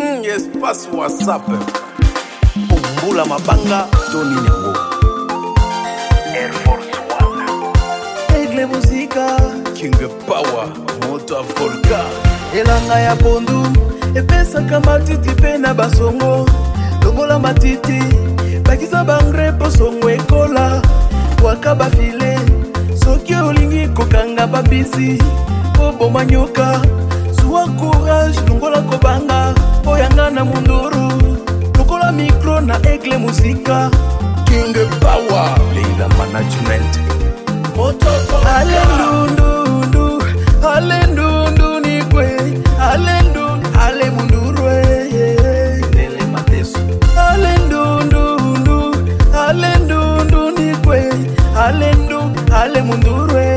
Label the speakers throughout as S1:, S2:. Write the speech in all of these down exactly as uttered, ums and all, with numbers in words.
S1: Mm, espace WhatsApp. Umbula Mabanga, Tony Nyango. Air Force One.
S2: Aigle Musica.
S1: King Power, Moto Volca.
S2: Elanga ya pondu, epesa kama titi pena basongo. Longola matiti, bakisa bangre posongo ekola. Wakaba file, soki olingi kokanga babisi. Obo manyoka, suwa courage, longola kobanga. Oyanga na munduru, lokola micro na Aigle Musica.
S1: King Power, Leila Management.
S2: Moto Volca. Alendundu, alendundu ni kwe. Alendu, ale mundurwe.
S1: Nele Mateso.
S2: Alendundu, alendundu ni kwe. Alendu, ale mundurwe.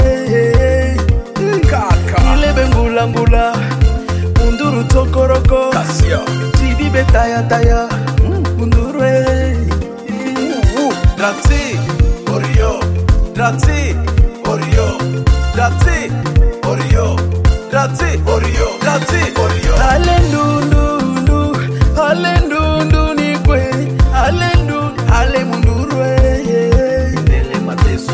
S1: Kaka.
S2: Ile bengula ngula. Munduru tokoroko.
S1: Kasia.
S2: Tibi betaya taya. Mundurwe.
S1: Drati, Orio. Drati, Orio. Drati, Orio. Drati, Orio. Drati, Orio.
S2: Alendundu, alendundu ni kwe. Alendu, ale mundurwe.
S1: Nele Mateso.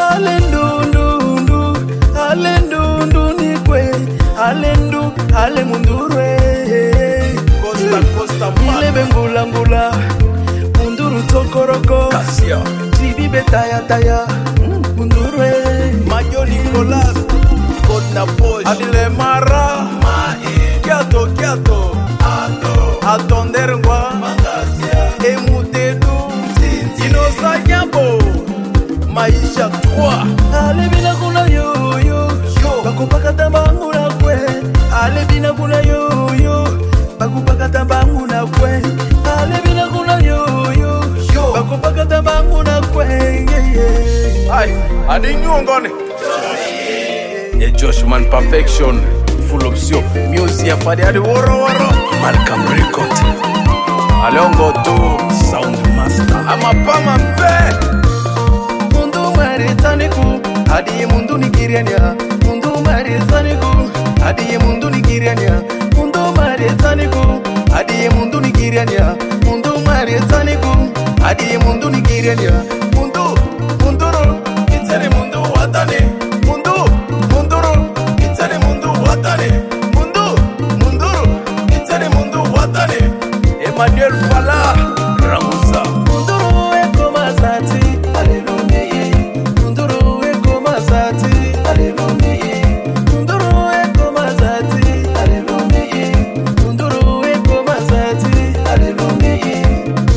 S2: Alendundu, alendundu ni kwe. Alendu, ale mundurwe.
S1: Costa, Costa,
S2: Ile bengula ngula. Munduru tokoroko.
S1: Kasia.
S2: Tibi betaya taya. Mundurwe.
S1: Mayo Nicolas. Côte na Poche. Adile Mara. Mae. Kiato, Kiato. Ato. Atonderwa. Mangasia. Emutedu. Tinti. Inosa Nyambo. Maisha trois.
S2: Ale bina kuna yo yo.
S1: Yo.
S2: Bakupaka tambangu na kwe. Ale bina kuna yo yo. Bakupaka tambangu na kwe. Ale bina kuna yo yo.
S1: Yo.
S2: Bakupaka tambangu na kwe. Yeah, yeah.
S1: Ay, adi nyongone. Yeah, Joshman Perfection. Full option. Music ya fadi adi woro woro. Malcolm Record. Alongo tu. Sound Master. Amapama mpe.
S2: Mundu maritaniku. Hadi mundu nikiriania. Mundu maritaniku. Hadi mundu nikiriania. Mundu maritaniku. Hadi mundu nikiriania. Mundu maritaniku. Hadi mundu nikiriania.
S1: Mundu, munduru. Itere mundu watane. Mundu, munduru. Itere mundu watane. Mundu, munduru. Itere mundu watane. Emmanuel Fala. Ramusa.
S2: Munduru eko mazati. Hallelujah. Munduru eko mazati. Hallelujah. Munduru eko mazati. Hallelujah. Munduru eko mazati. Hallelujah.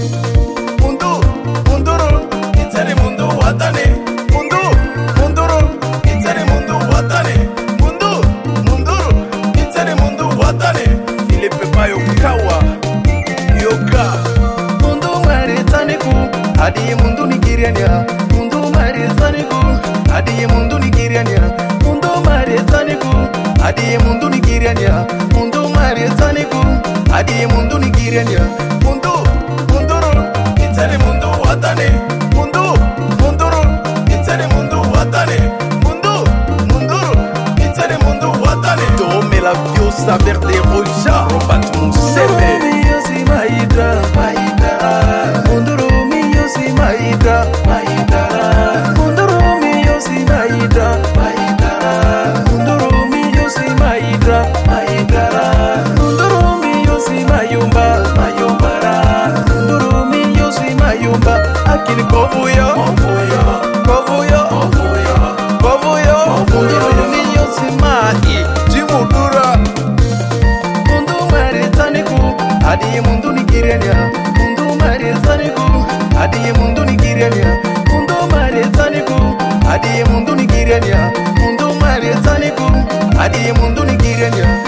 S1: Mundu, munduru. Itere mundu watane. Mundu, munduru. Itere mundu watane. Mundu, munduru. Itere mundu watane. Philippe Bayo Kawa. Yoga.
S2: Mundu maritaniku. Hadi mundu nikiriania. Mundu maritaniku. Hadi mundu nikiriania. Mundu maritaniku. Hadi mundu nikiriania. Mundu maritaniku. Hadi mundu nikiriania.
S1: Mundu, munduru. Itere mundu watane. Mundu, munduru. Itere mundu watane. Mundu, munduru. Itere mundu watane. Tome la Viosa Verde Roja. Robert Museme.
S2: Yosi maida, maida. Munduru mi yosi maida, maida. Munduru mi yosi maida, maida. Munduru mi yosi maida, maida. Munduru mi yosi mayumba, mayumba. Munduru mi yosi mayumba. Akili kovuyo, kovuyo, kovuyo, kovuyo, kovuyo. Munduru mi yosi mai,
S1: Jimudura.
S2: mundu maritaniku. Hadi mundu nikiriania. Mundu maritaniku. Hadi mundu nikiriania. Mundu maritaniku. Hadi mundu nikiriania. Mundu maritaniku. Hadi mundu nikiriania.